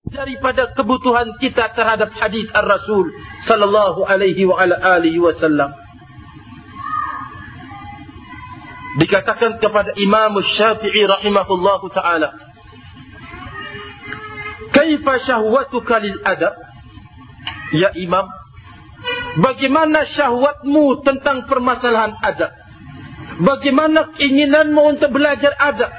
daripada kebutuhan kita terhadap hadis ar-Rasul sallallahu alaihi wa ala alihi wasallam. Dikatakan kepada Imam Syafi'i rahimahullahu ta'ala, kaifa syahwatuka lil adab? Ya Imam, bagaimana syahwatmu tentang permasalahan adab? Bagaimana keinginanmu untuk belajar adab?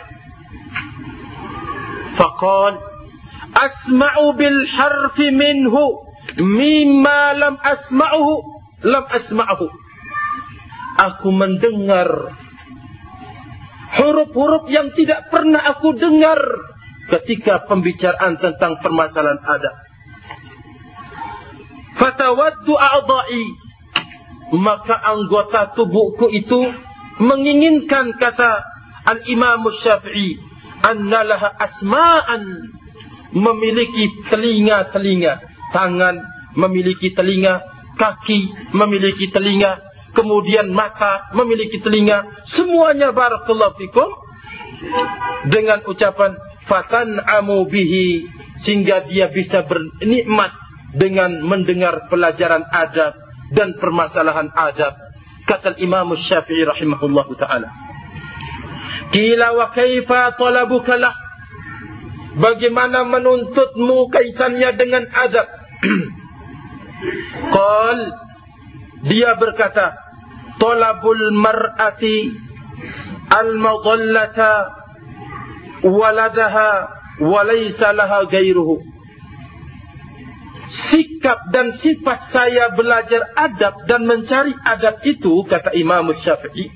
Faqal, asma'u bil harfi minhu mimma lam asma'hu. Aku mendengar huruf-huruf yang tidak pernah aku dengar ketika pembicaraan tentang permasalahan adab. Fatawaddu a'dha'i, maka anggota tubuhku itu menginginkan, kata Al-Imam Syafi'i, anna laha asma'an, memiliki telinga-telinga, tangan memiliki telinga, kaki memiliki telinga, kemudian mata memiliki telinga, semuanya barakallahu fikum, dengan ucapan fatan'amu bihi, sehingga dia bisa bernikmat dengan mendengar pelajaran adab dan permasalahan adab. Kata Imam Syafi'i rahimahullahu ta'ala, qila wa kaifa talabuka lah, bagaimana menuntutmu kaitannya dengan adab? Qal, dia berkata, talabul mar'ati al-madallata waladaha wa laysa laha ghairuhu. Sikap dan sifat saya belajar adab dan mencari adab itu, kata Imam Syafi'i,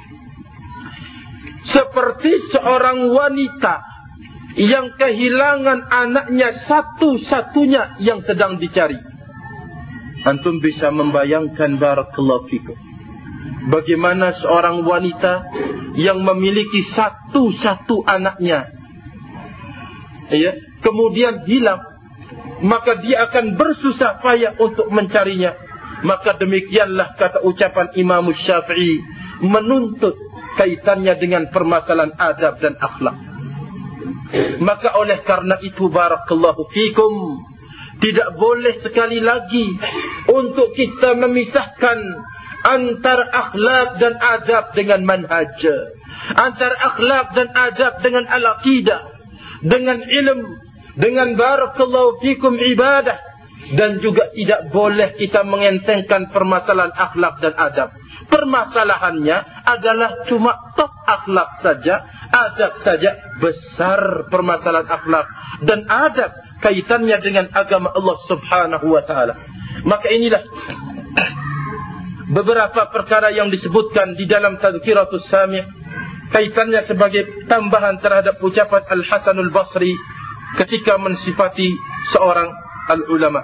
seperti seorang wanita yang kehilangan anaknya satu-satunya yang sedang dicari. Antum bisa membayangkan barakallahu fikum, bagaimana seorang wanita yang memiliki satu-satu anaknya, ya, kemudian hilang, maka dia akan bersusah payah untuk mencarinya. Maka demikianlah, kata ucapan Imam Syafi'i, menuntut kaitannya dengan permasalahan adab dan akhlak. Maka oleh karena itu barakallahu fikum, tidak boleh sekali lagi untuk kita memisahkan antara akhlak dan adab dengan manhaj, antara akhlak dan adab dengan al-aqidah, dengan ilmu, dengan barakallahu fikum ibadah. Dan juga tidak boleh kita mengentengkan permasalahan akhlak dan adab. Permasalahannya adalah cuma top akhlak saja, adab saja. Besar permasalahan akhlak dan adab, kaitannya dengan agama Allah subhanahu wa ta'ala. Maka inilah beberapa perkara yang disebutkan di dalam Tadhkiratus Sami', kaitannya sebagai tambahan terhadap ucapan Al-Hasanul Basri ketika mensifati seorang al-ulama.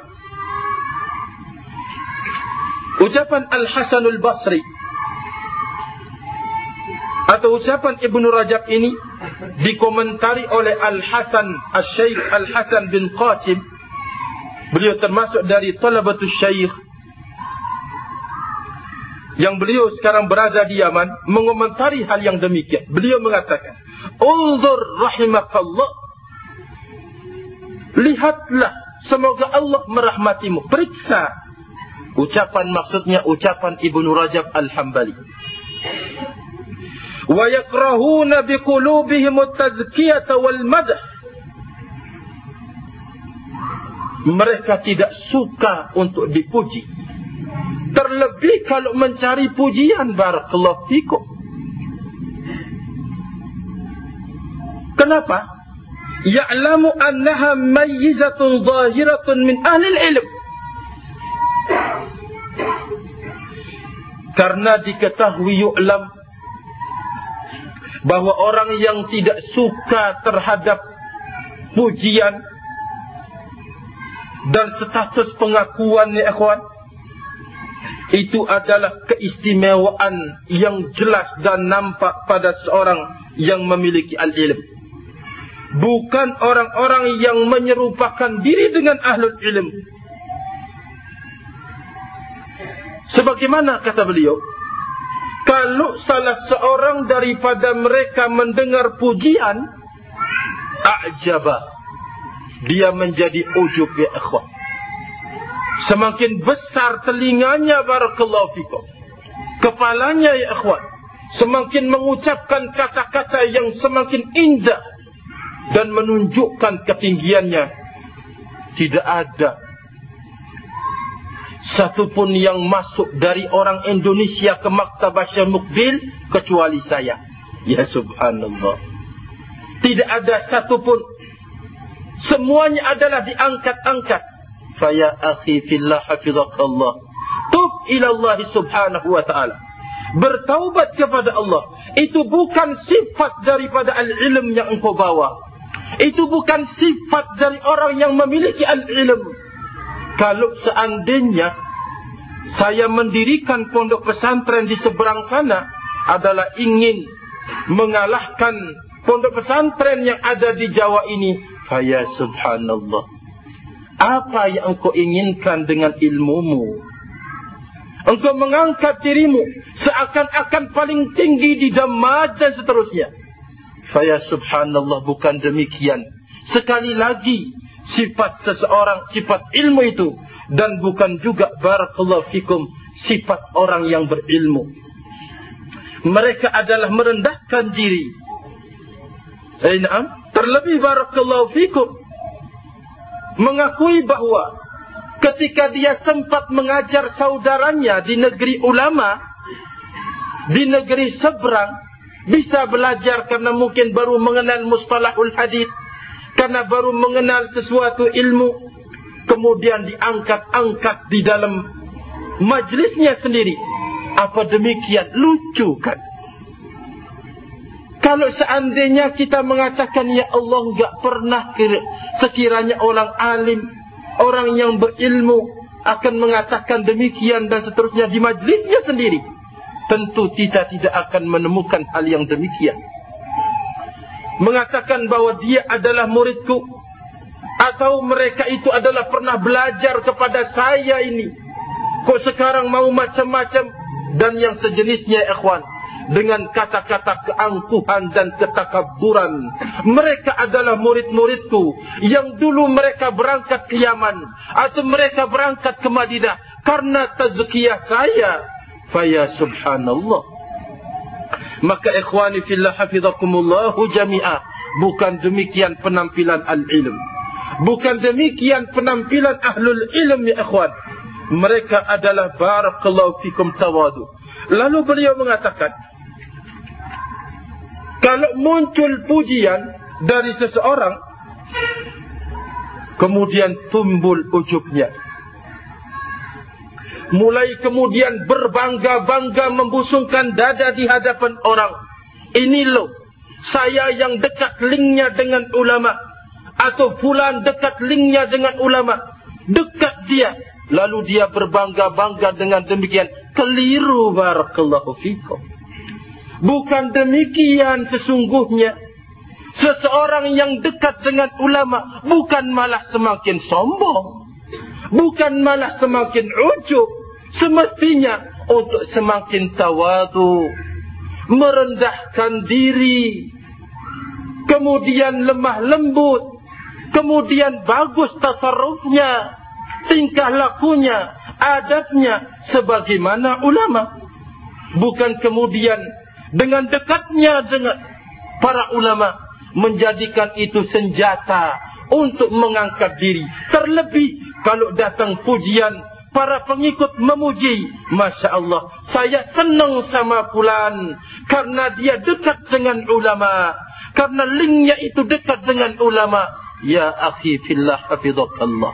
Ucapan Al-Hasanul Basri atau ucapan Ibnu Rajab ini dikomentari oleh Al-Hasan, Al-Syaikh Al-Hasan bin Qasim. Beliau termasuk dari talabatus syaikh yang beliau sekarang berada di Yaman, mengomentari hal yang demikian. Beliau mengatakan, unzur rahimakallah, lihatlah, semoga Allah merahmatimu, periksa. Ucapan maksudnya ucapan Ibnu Rajab Al-Hambali. Wa yakrahuna biqulubihim at-tazkiyata wal madah. Mereka tidak suka untuk dipuji, terlebih kalau mencari pujian. Barakallahu fikum. Kenapa? Ya'lamu annaha mayyizatun zahiratun min ahli al-ilm. Karena diketahui, yu'lam, bahwa orang yang tidak suka terhadap pujian dan status pengakuan, ya ikhwan, itu adalah keistimewaan yang jelas dan nampak pada seorang yang memiliki al-ilm. Bukan orang-orang yang menyerupakan diri dengan ahlul ilm. Sebagaimana kata beliau, kalau salah seorang daripada mereka mendengar pujian, a'jaba, dia menjadi ujub ya ikhwan. Semakin besar telinganya barakallahu fikum, kepalanya ya ikhwan, semakin mengucapkan kata-kata yang semakin indah dan menunjukkan ketinggiannya. Tidak ada satupun yang masuk dari orang Indonesia ke Maktabah Syekh Mukbil kecuali saya. Ya subhanallah. Tidak ada satupun. Semuanya adalah diangkat-angkat. Faya akhi fillah hafizakallah. Tub ila Allah subhanahu wa ta'ala. Bertaubat kepada Allah. Itu bukan sifat daripada al-ilm yang engkau bawa. Itu bukan sifat dari orang yang memiliki al-ilm. Kalau seandainya saya mendirikan pondok pesantren di seberang sana adalah ingin mengalahkan pondok pesantren yang ada di Jawa ini, faya subhanallah. Apa yang engkau inginkan dengan ilmumu? Engkau mengangkat dirimu seakan-akan paling tinggi di Damaj dan seterusnya. Faya subhanallah, bukan demikian. Sekali lagi, sifat seseorang, sifat ilmu itu, dan bukan juga barakallahu fikum sifat orang yang berilmu. Mereka adalah merendahkan diri. Terlebih barakallahu fikum mengakui bahawa ketika dia sempat mengajar saudaranya di negeri ulama, di negeri seberang, bisa belajar karena mungkin baru mengenal mustalahul hadith, karena baru mengenal sesuatu ilmu, kemudian diangkat-angkat di dalam majlisnya sendiri. Apa demikian? Lucu kan? Kalau seandainya kita mengatakan, ya Allah, enggak pernah sekiranya orang alim, orang yang berilmu akan mengatakan demikian dan seterusnya di majlisnya sendiri, tentu kita tidak akan menemukan hal yang demikian. Mengatakan bahwa dia adalah muridku, atau mereka itu adalah pernah belajar kepada saya ini, kok sekarang mau macam-macam dan yang sejenisnya ikhwan, dengan kata-kata keangkuhan dan ketakaburan. Mereka adalah murid-muridku yang dulu mereka berangkat ke Yaman atau mereka berangkat ke Madinah karena tazkiyah saya. Faya subhanallah. Maka ikhwani fillah hafizakumullahu jami'ah, bukan demikian penampilan al-ilm, bukan demikian penampilan ahlul ilm ya ikhwan. Mereka adalah barakallahu fikum tawadu. Lalu beliau mengatakan, kalau muncul pujian dari seseorang, kemudian tumbul ujubnya, mulai kemudian berbangga-bangga membusungkan dada di hadapan orang. Ini loh, saya yang dekat linknya dengan ulama, atau fulan dekat linknya dengan ulama, dekat dia. Lalu dia berbangga-bangga dengan demikian. Keliru barakallahu fikum. Bukan demikian sesungguhnya. Seseorang yang dekat dengan ulama bukan malah semakin sombong, bukan malah semakin ujub. Semestinya untuk semakin tawadu, merendahkan diri, kemudian lemah lembut, kemudian bagus tasarrufnya, tingkah lakunya, adabnya sebagaimana ulama. Bukan kemudian dengan dekatnya dengan para ulama menjadikan itu senjata untuk mengangkat diri. Terlebih kalau datang pujian, para pengikut memuji, Masya Allah, saya senang sama fulan karena dia dekat dengan ulama, karena linknya itu dekat dengan ulama. Ya akhi fillah hafizakallah,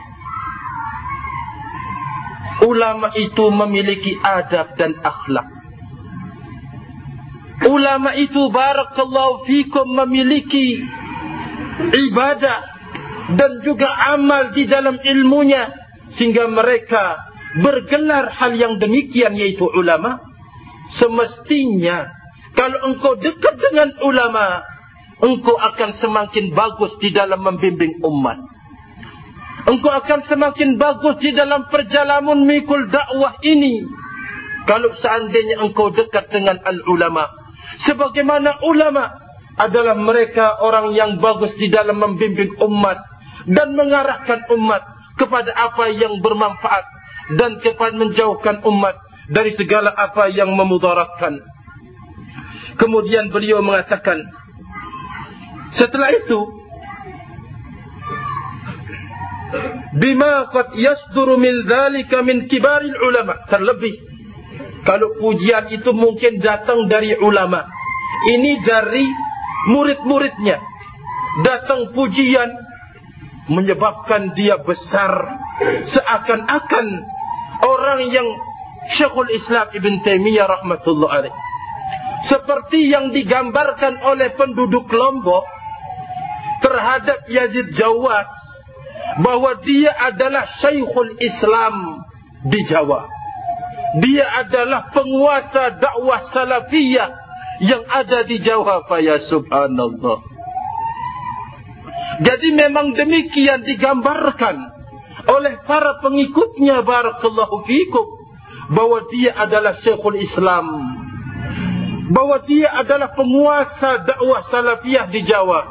ulama itu memiliki adab dan akhlak. Ulama itu barakallahu fikum memiliki ibadah dan juga amal di dalam ilmunya, sehingga mereka bergelar hal yang demikian, yaitu ulama. Semestinya kalau engkau dekat dengan ulama, engkau akan semakin bagus di dalam membimbing umat. Engkau akan semakin bagus di dalam perjalanan mikul dakwah ini kalau seandainya engkau dekat dengan al-ulama. Sebagaimana ulama adalah mereka orang yang bagus di dalam membimbing umat, dan mengarahkan umat kepada apa yang bermanfaat dan kepada menjauhkan umat dari segala apa yang memudaratkan. Kemudian beliau mengatakan, setelah itu, bima qad yasduru min dzalika min kibaril ulama, terlebih kalau pujian itu mungkin datang dari ulama, ini dari murid-muridnya, datang pujian menyebabkan dia besar, seakan-akan orang yang Syekhul Islam Ibn Taimiyah rahmatullah alaih, seperti yang digambarkan oleh penduduk Lombok terhadap Yazid Jawas, bahwa dia adalah Syekhul Islam di Jawa. Dia adalah penguasa dakwah salafiyah yang ada di Jawa. Ya subhanallah. Jadi memang demikian digambarkan oleh para pengikutnya, barakallahu fikum, bahwa dia adalah Syekhul Islam, bahwa dia adalah penguasa dakwah salafiyah di Jawa.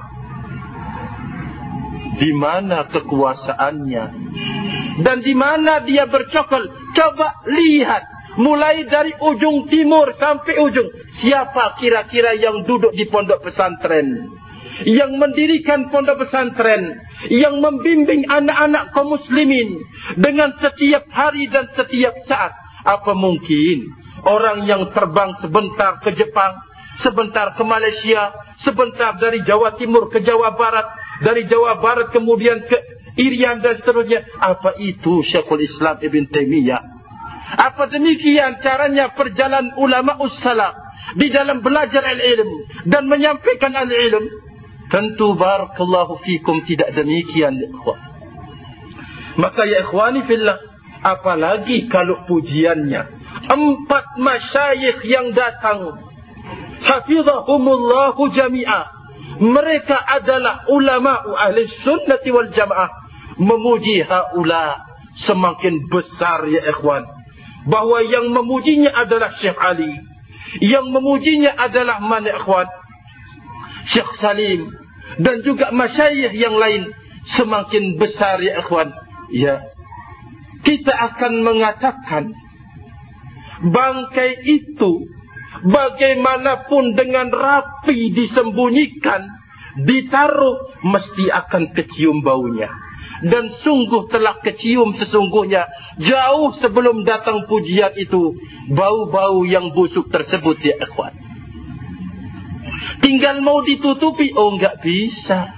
Di mana kekuasaannya dan di mana dia bercokol? Coba lihat, mulai dari ujung timur sampai ujung. Siapa kira-kira yang duduk di pondok pesantren, yang mendirikan pondok pesantren, yang membimbing anak-anak kaum muslimin dengan setiap hari dan setiap saat? Apa mungkin orang yang terbang sebentar ke Jepang, sebentar ke Malaysia, sebentar dari Jawa Timur ke Jawa Barat, dari Jawa Barat kemudian ke Irian dan seterusnya? Apa itu Syekhul Islam Ibn Taimiyah? Apa demikian caranya perjalanan ulama ussalaf di dalam belajar al-ilm dan menyampaikan al-ilm? Tentu barakallahu fikum tidak demikian, ya ikhwan. Maka ya ikhwani fillah, apalagi kalau pujiannya 4 masyayikh yang datang, hafizahumullahu jami'ah, mereka adalah ulama ahli sunnati wal jamaah, memuji haula, semakin besar ya ikhwan, bahawa yang memujinya adalah Syekh Ali, yang memujinya adalah mana ikhwan? Syekh Salim, dan juga masyayikh yang lain, semakin besar ya ikhwan. Ya, kita akan mengatakan bangkai itu bagaimanapun dengan rapi disembunyikan, ditaruh, mesti akan kecium baunya. Dan sungguh telah kecium sesungguhnya, jauh sebelum datang pujian itu, bau-bau yang busuk tersebut ya ikhwan. Tinggal mau ditutupi, oh enggak bisa.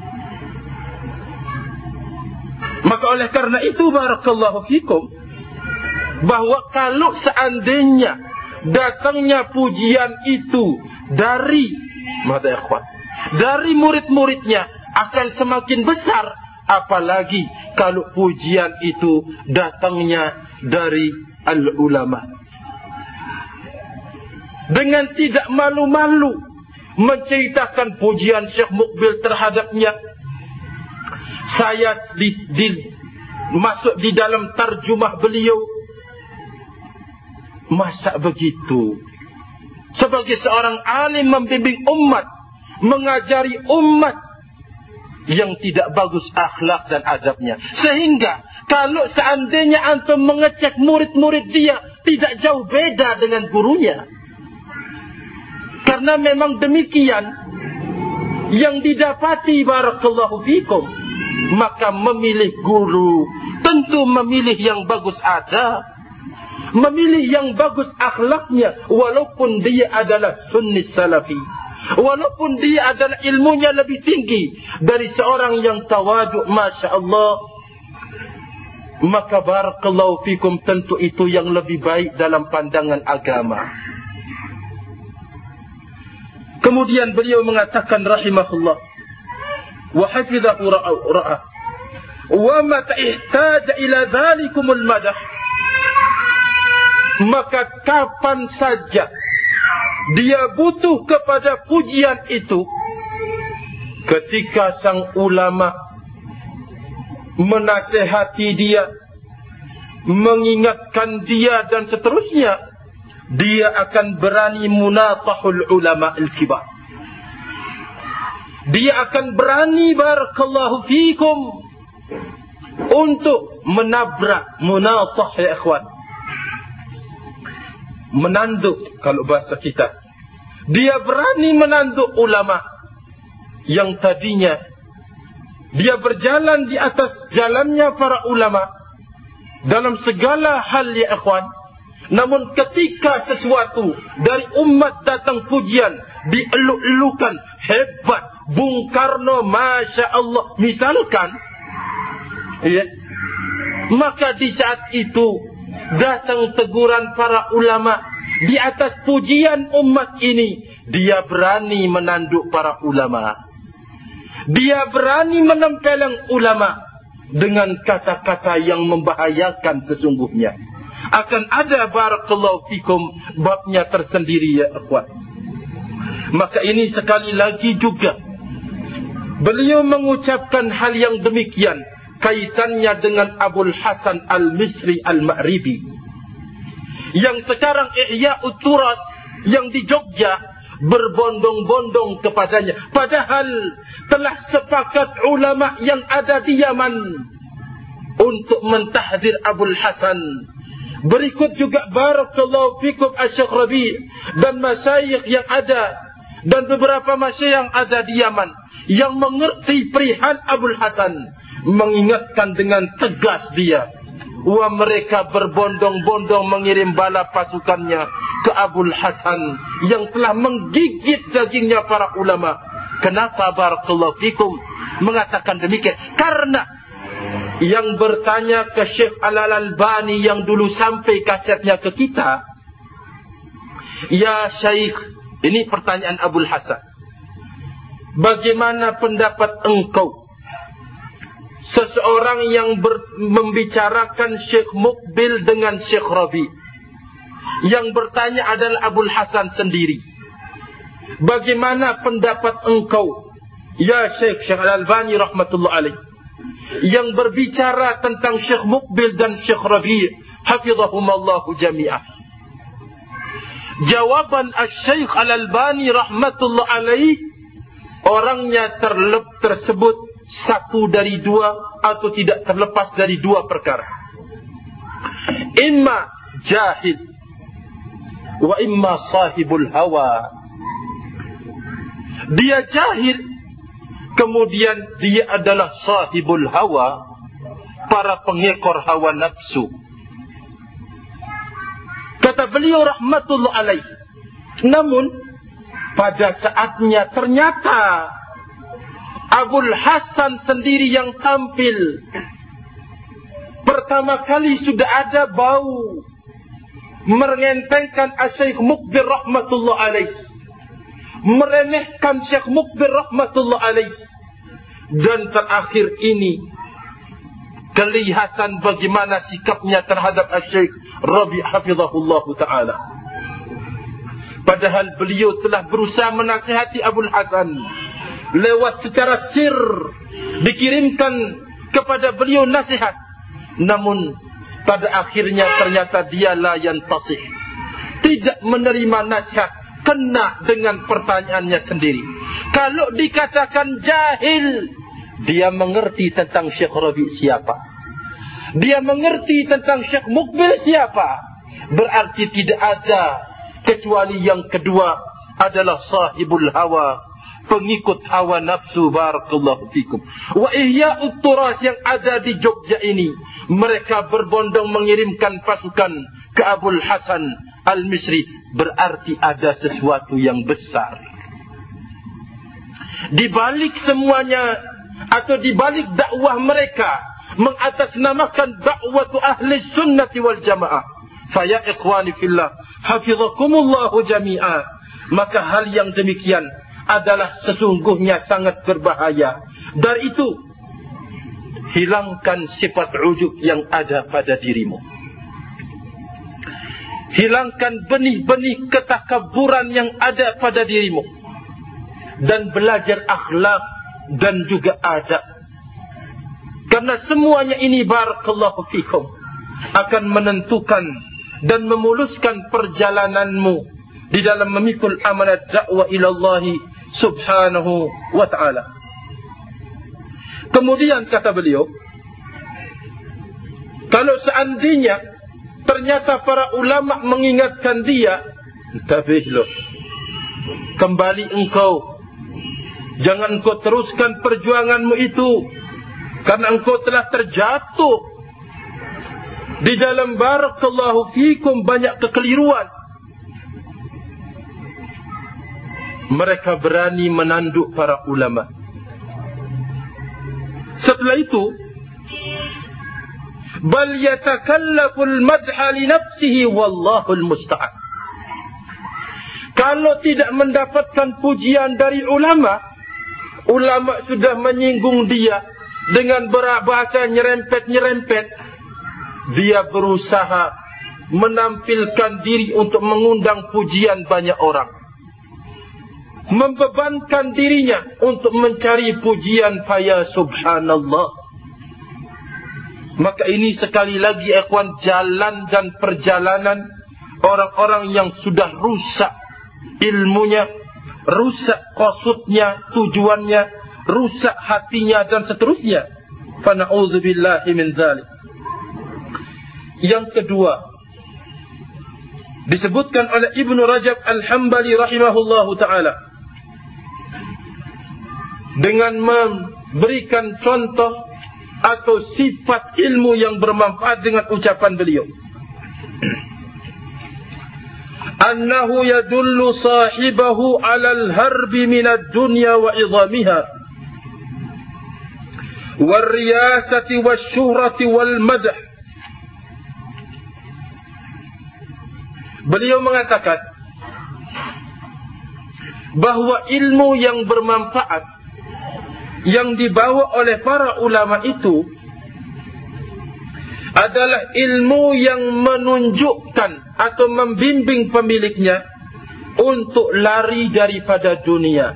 Maka oleh karena itu barakallahu fikum, bahwa kalau seandainya datangnya pujian itu dari mata ikhwan, dari murid-muridnya, akan semakin besar. Apalagi kalau pujian itu datangnya dari al-ulama. Dengan tidak malu-malu menceritakan pujian Syekh Muqbil terhadapnya. Saya masuk di dalam tarjumah beliau. Masa begitu? Sebagai seorang alim membimbing umat, mengajari umat yang tidak bagus akhlak dan adabnya, sehingga kalau seandainya antum mengecek murid-murid dia, tidak jauh beda dengan gurunya. Karena memang demikian yang didapati barakallahu fikum. Maka memilih guru, tentu memilih yang bagus adab, memilih yang bagus akhlaknya, walaupun dia adalah sunni salafi, walaupun dia adalah ilmunya lebih tinggi dari seorang yang tawaduk, masya Allah. Maka barakallahu fikum, tentu itu yang lebih baik dalam pandangan agama. Kemudian beliau mengatakan rahimahullah, wa hafizahu ra'ah, wa mata ihtaja ila dhalikumul madah, maka kapan saja dia butuh kepada pujian itu, ketika sang ulama menasihati dia, mengingatkan dia dan seterusnya, dia akan berani munatahul ulama al-kibar. Dia akan berani barakallahu fikum untuk menabrak, munatah ya ikhwan, menanduk kalau bahasa kita. Dia berani menanduk ulama yang tadinya dia berjalan di atas jalannya para ulama dalam segala hal ya ikhwan. Namun ketika sesuatu dari umat datang pujian, dieluk-elukan, hebat, Bung Karno, Masya Allah, misalkan, ya, maka di saat itu datang teguran para ulama di atas pujian umat ini. Dia berani menanduk para ulama. Dia berani menempeleng ulama dengan kata-kata yang membahayakan sesungguhnya. Akan ada barakallahu fikum babnya tersendiri ya ikhwan. Maka ini sekali lagi juga beliau mengucapkan hal yang demikian kaitannya dengan Abul Hasan Al-Misri Al-Ma'ribi yang sekarang Ihya'ut Turas yang di Jogja berbondong-bondong kepadanya, padahal telah sepakat ulama yang ada di Yaman untuk mentahdir Abul Hasan. Berikut juga barakallahu fikum Asy-Syaikh Rabi' dan masyayikh yang ada dan beberapa masyayikh yang ada di Yaman yang mengerti perihal Abul Hasan, mengingatkan dengan tegas dia. Wah, mereka berbondong-bondong mengirim bala pasukannya ke Abul Hasan yang telah menggigit dagingnya para ulama. Kenapa barakallahu fikum mengatakan demikian? Karena yang bertanya ke Syekh Al-Albani yang dulu sampai kasetnya ke kita, ya Syekh, ini pertanyaan Abul Hasan, bagaimana pendapat engkau seseorang yang membicarakan Syekh Muqbil dengan Syekh Rabi'? Yang bertanya adalah Abul Hasan sendiri. Bagaimana pendapat engkau ya Syekh Al-Albani rahmatullah alaih yang berbicara tentang Syekh Muqbil dan Syekh Rabi' hafizahumallahu jami'ah? Jawaban Syekh Al-Albani rahmatullah alaih, orangnya tersebut satu dari dua atau tidak terlepas dari dua perkara. Imma jahil wa imma sahibul hawa. Dia jahil, kemudian dia adalah sahibul hawa, para pengekor hawa nafsu. Kata beliau rahmatullah alaih, namun pada saatnya ternyata Abul Hasan sendiri yang tampil. Pertama kali sudah ada bau merentengkan Syekh Muqbil rahmatullah alaih, meremehkan Syekh Muqbil rahmatullah alaih. Dan terakhir ini kelihatan bagaimana sikapnya terhadap Syekh Rabi' hafizahullah ta'ala. Padahal beliau telah berusaha menasihati Abul Hasan lewat secara sir, dikirimkan kepada beliau nasihat, namun pada akhirnya ternyata dia la yantasih, tidak menerima nasihat, kena dengan pertanyaannya sendiri. Kalau dikatakan jahil, dia mengerti tentang Syekh Rabi' siapa, dia mengerti tentang Syekh Muqbil siapa, berarti tidak ada kecuali yang kedua adalah sahibul hawa, pengikut hawa nafsu. Barakallahu fikum. Wa Ihya'ut Turas yang ada di Jogja ini, mereka berbondong mengirimkan pasukan ke Abul Hasan Al-Misri, berarti ada sesuatu yang besar di balik semuanya, atau di balik dakwah mereka mengatasnamakan dakwatu ahli sunnati wal jamaah. Faya ikhwani fillah hafizakumullahu jami'ah, maka hal yang demikian adalah sesungguhnya sangat berbahaya. Dari itu, hilangkan sifat ujub yang ada pada dirimu. Hilangkan benih-benih ketakaburan yang ada pada dirimu. Dan belajar akhlak dan juga adab. Karena semuanya ini barakallahu fikum akan menentukan dan memuluskan perjalananmu di dalam memikul amanat dakwah ilallahi subhanahu wa ta'ala. Kemudian kata beliau, Kalau seandainya ternyata para ulama mengingatkan dia, tabihlah, kembali engkau, jangan engkau teruskan perjuanganmu itu, karena engkau telah terjatuh di dalam barakallahu fikum banyak kekeliruan. Mereka berani menanduk para ulama. Setelah itu, bal yatakallaful madha li nafsihi wallahul musta'an. Kalau tidak mendapatkan pujian dari ulama, ulama sudah menyinggung dia dengan bahasa nyerempet-nyerempet, dia berusaha menampilkan diri untuk mengundang pujian banyak orang, membebankan dirinya untuk mencari pujian, faya subhanallah. Maka ini sekali lagi ikhwan, jalan dan perjalanan orang-orang yang sudah rusak ilmunya, rusak qasudnya, tujuannya, rusak hatinya dan seterusnya. Fa na'udzubillahi min dzalik. Yang kedua, disebutkan oleh Ibnu Rajab Al-Hambali rahimahullahu ta'ala, dengan memberikan contoh atau sifat ilmu yang bermanfaat dengan ucapan beliau, annahu yadullu sahibahu ala al-harbi min ad-dunya wa idhamiha wal riyasati wasyuhrati wal madah. Beliau mengatakan bahawa ilmu yang bermanfaat yang dibawa oleh para ulama itu adalah ilmu yang menunjukkan atau membimbing pemiliknya untuk lari daripada dunia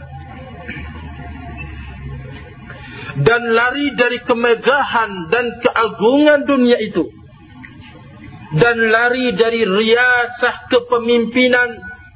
dan lari dari kemegahan dan keagungan dunia itu, dan lari dari riasah kepemimpinan,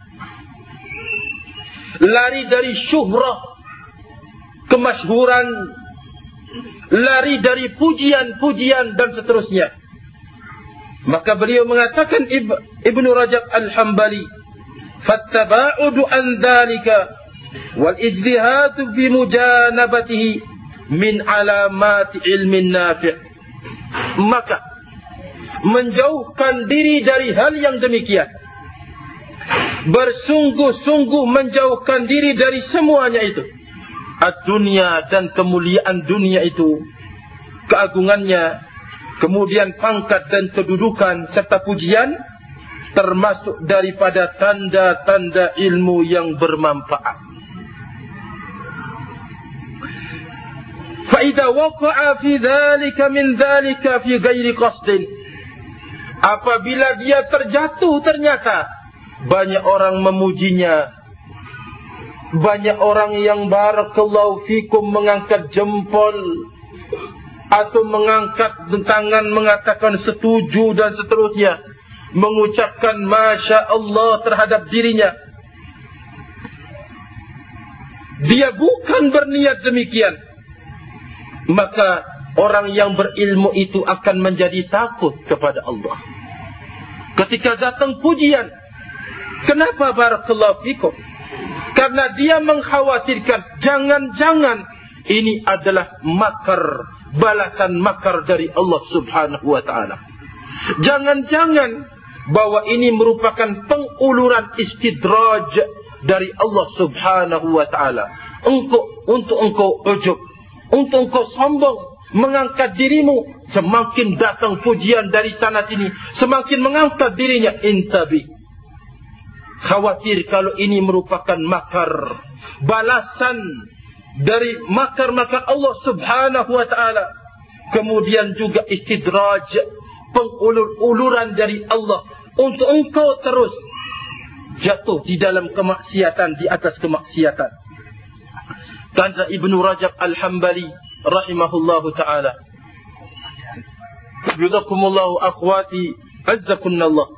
lari dari syuhrah, kemasyhuran, lari dari pujian-pujian dan seterusnya. Maka beliau mengatakan, Ibnu Rajab Al-Hambali, fattaba'udu an dhalika wal ijtihadu fi mujanabatihi min alamati ilmin nafi'. Maka menjauhkan diri dari hal yang demikian, bersungguh-sungguh menjauhkan diri dari semuanya itu, ad-dunya dan kemuliaan dunia itu, keagungannya, kemudian pangkat dan kedudukan serta pujian, termasuk daripada tanda-tanda ilmu yang bermanfaat. Fa idza waqa'a fi dzalika min dzalika fi ghairi qasdin, apabila dia terjatuh, ternyata banyak orang memujinya, banyak orang yang barakallahu fikum mengangkat jempol atau mengangkat tangan mengatakan setuju dan seterusnya, mengucapkan masya Allah terhadap dirinya. Dia bukan berniat demikian, maka orang yang berilmu itu akan menjadi takut kepada Allah ketika datang pujian. Kenapa barakallahu fikum? Karena dia mengkhawatirkan jangan-jangan ini adalah makar, balasan makar dari Allah subhanahu wa ta'ala. Jangan-jangan bahwa ini merupakan penguluran istidraj dari Allah subhanahu wa ta'ala untuk engkau ujub, untuk engkau sombong, mengangkat dirimu. Semakin datang pujian dari sana sini, semakin mengangkat dirinya. Intabi, khawatir kalau ini merupakan makar, balasan dari makar-makar Allah subhanahu wa ta'ala. Kemudian juga istidraj, pengulur-uluran dari Allah untuk engkau terus jatuh di dalam kemaksiatan, di atas kemaksiatan. Kata Ibnu Rajab Al-Hambali rahimahullahu ta'ala, yudakumullahu akhwati azzakunallah.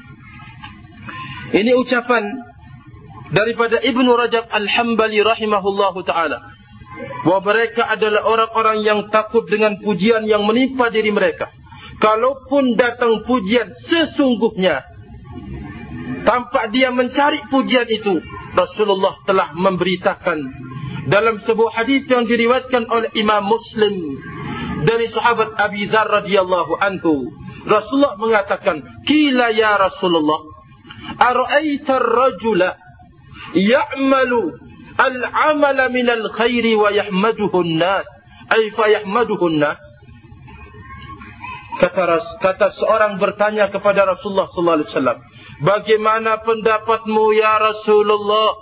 Ini ucapan daripada Ibnu Rajab Al-Hambali rahimahullahu ta'ala, bahwa mereka adalah orang-orang yang takut dengan pujian yang menimpa diri mereka. kalaupun datang pujian sesungguhnya, tanpa dia mencari pujian itu, Rasulullah telah memberitakan dalam sebuah hadis yang diriwayatkan oleh Imam Muslim dari sahabat Abi Dzar radhiyallahu anhu. Rasulullah mengatakan, "Qila ya Rasulullah, ara'aita ar-rajula ya'malu al-'amala min al-khairi wa yahmaduhu an-nas, ay fa yahmaduhu an-nas?" Kata seorang bertanya kepada Rasulullah sallallahu alaihi wasallam, "Bagaimana pendapatmu ya Rasulullah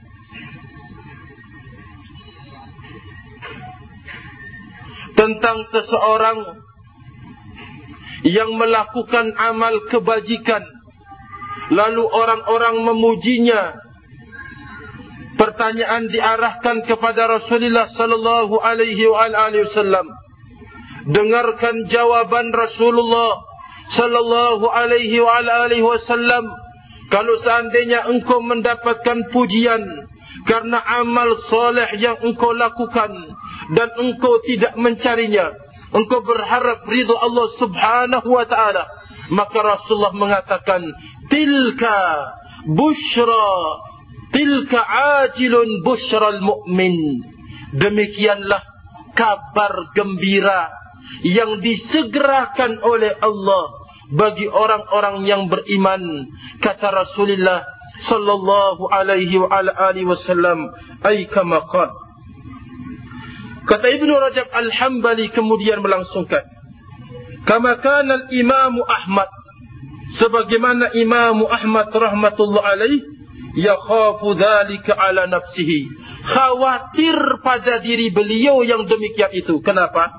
tentang seseorang yang melakukan amal kebajikan, lalu orang-orang memujinya?" Pertanyaan diarahkan kepada Rasulullah sallallahu alaihi wasallam. Dengarkan jawaban Rasulullah sallallahu alaihi wasallam. Kalau seandainya engkau mendapatkan pujian karena amal soleh yang engkau lakukan dan engkau tidak mencarinya, engkau berharap ridha Allah subhanahu wa ta'ala, maka Rasulullah mengatakan, tilka bushra, tilka ajilun bushral mu'min. Demikianlah kabar gembira yang disegerakan oleh Allah bagi orang-orang yang beriman. Kata Rasulullah sallallahu alaihi wasallam, ay kama qala. Kata Ibnu Rajab Al-Hambali kemudian melangsungkan, kama kana al-Imam Ahmad, sebagaimana Imam Ahmad rahmatullah alaih, yakhafu dzalika ala nafsihi, khawatir pada diri beliau yang demikian itu. Kenapa?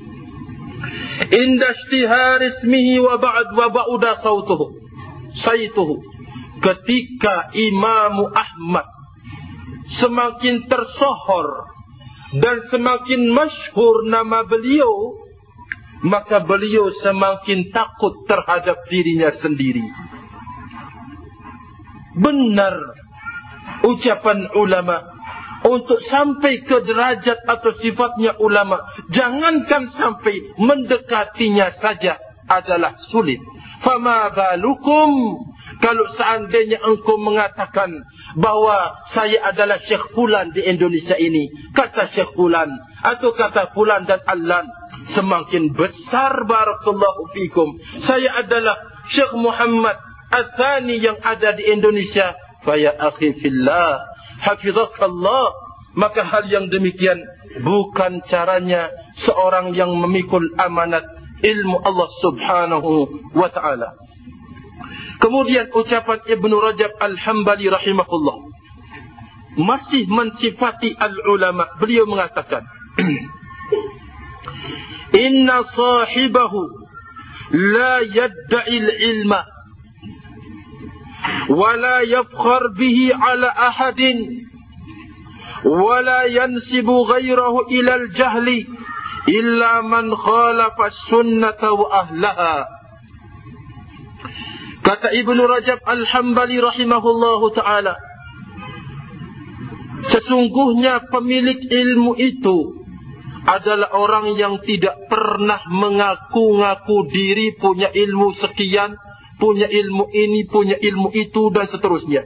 Inda ishtihar ismihi wa ba'uda saituhu. Ketika Imam Ahmad semakin tersohor dan semakin masyhur nama beliau, maka beliau semakin takut terhadap dirinya sendiri. Benar ucapan ulama, untuk sampai ke derajat atau sifatnya ulama, jangankan sampai mendekatinya saja adalah sulit. Fama balukum kalau seandainya engkau mengatakan bahawa saya adalah Syekh Fulan di Indonesia ini, kata Syekh Fulan atau kata Fulan dan Allan, semakin besar barakallahu fikum, saya adalah Syekh Muhammad Al-Thani yang ada di Indonesia. Faya akhi fillah, hafizakallah. Maka hal yang demikian bukan caranya seorang yang memikul amanat ilmu Allah subhanahu wa ta'ala. Kemudian ucapan Ibnu Rajab Al-Hambali rahimahullah masih mensifati al-ulama. Beliau mengatakan, inna sahibahu la yadda'il ilma wa la yafkhar bihi ala ahadin wa la yansibu ghayrahu ila al-jahli illa man khalafa as-sunnata wa ahlaha. Kata Ibnu Rajab Al-Hambali rahimahullahu ta'ala, sesungguhnya pemilik ilmu itu adalah orang yang tidak pernah mengaku-ngaku diri punya ilmu sekian, punya ilmu ini, punya ilmu itu, dan seterusnya.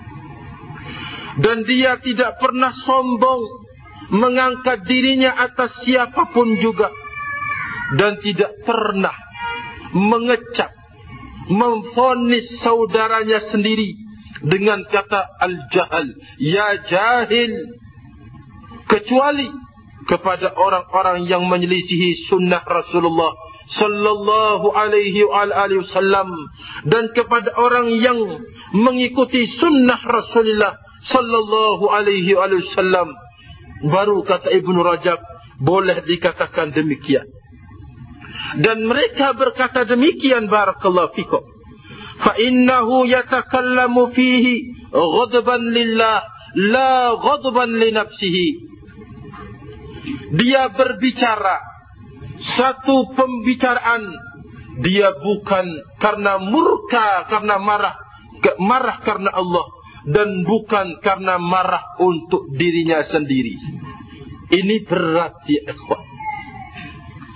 Dan dia tidak pernah sombong mengangkat dirinya atas siapapun juga. Dan tidak pernah mengecap, memvonis saudaranya sendiri dengan kata al-jahal, ya jahil, kecuali kepada orang-orang yang menyelisihi sunnah Rasulullah sallallahu alaihi wasallam, dan kepada orang yang mengikuti sunnah Rasulullah sallallahu alaihi wasallam, baru kata Ibnu Rajab boleh dikatakan demikian. Dan mereka berkata demikian, barakallahu fikum, fa innahu yatakallamu fihi ghadban lillah la ghadban li nafsihi. Dia berbicara satu pembicaraan, dia bukan karena murka, karena marah karena Allah, dan bukan karena marah untuk dirinya sendiri. Ini berat ya ikhwan.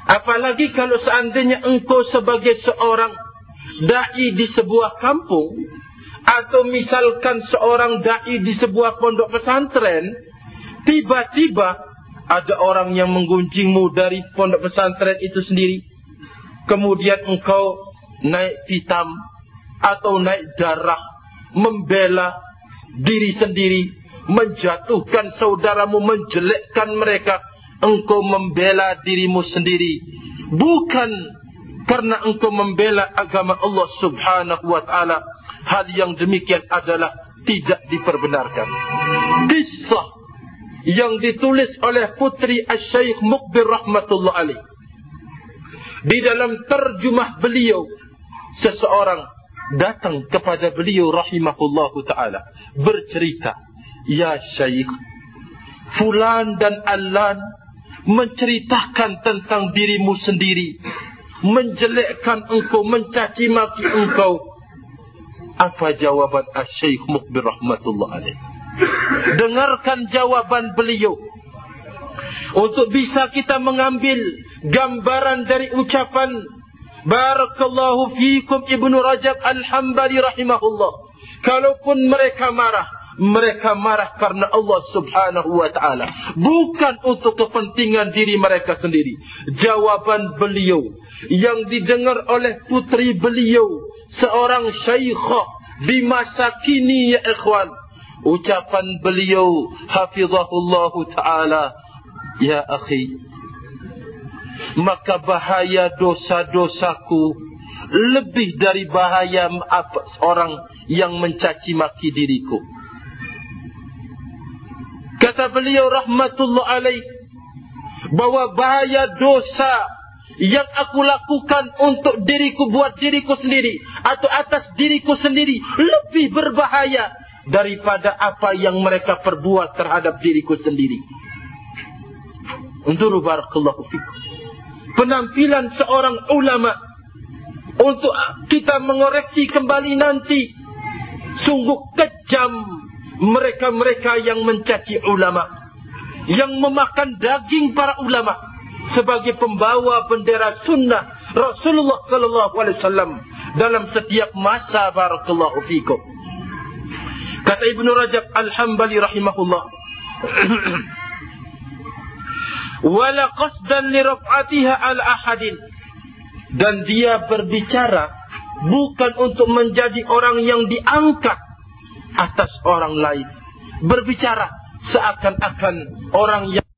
Apalagi kalau seandainya engkau sebagai seorang da'i di sebuah kampung, atau misalkan seorang da'i di sebuah pondok pesantren, tiba-tiba ada orang yang menggunjingmu dari pondok pesantren itu sendiri, kemudian engkau naik pitam atau naik darah, membela diri sendiri, menjatuhkan saudaramu, menjelekkan mereka. Engkau membela dirimu sendiri, bukan karena engkau membela agama Allah subhanahu wa ta'ala. Hal yang demikian adalah tidak diperbenarkan. Kisah yang ditulis oleh putri Asy-Syaikh Muqbil rahmatullah alaih, di dalam terjemah beliau, seseorang datang kepada beliau rahimahullahu ta'ala, bercerita, "Ya Syekh, fulan dan allan menceritakan tentang dirimu sendiri, menjelekkan engkau, mencaci maki engkau." Apa jawaban Asy-Syaikh Muqbil rahmatullah alaih? Dengarkan jawaban beliau, untuk bisa kita mengambil gambaran dari ucapan Barakallahu fikum Ibnu Rajab Al-Hambali rahimahullah. Kalaupun mereka marah karena Allah subhanahu wa ta'ala, bukan untuk kepentingan diri mereka sendiri. Jawaban beliau yang didengar oleh putri beliau, seorang syekhah di masa kini, ya ikhwan. Ucapan beliau, hafizahullahu ta'ala, "Ya akhi, maka bahaya dosa-dosaku lebih dari bahaya orang yang mencaci maki diriku." Kata beliau rahmatullah alaih, bahwa bahaya dosa yang aku lakukan untuk diriku, buat diriku sendiri atau atas diriku sendiri, lebih berbahaya daripada apa yang mereka perbuat terhadap diriku sendiri. Unduru barakallahu fikum penampilan seorang ulama, untuk kita mengoreksi kembali nanti. Sungguh kejam mereka-mereka yang mencaci ulama, yang memakan daging para ulama sebagai pembawa bendera sunnah Rasulullah sallallahu alaihi wasallam dalam setiap masa. Barakallahu fikum. Kata Ibnu Rajab Al-Hambali rahimahullah, "Wala qasdan li raf'atiha ala ahadin." Dan dia berbicara bukan untuk menjadi orang yang diangkat atas orang lain. Berbicara seakan-akan orang yang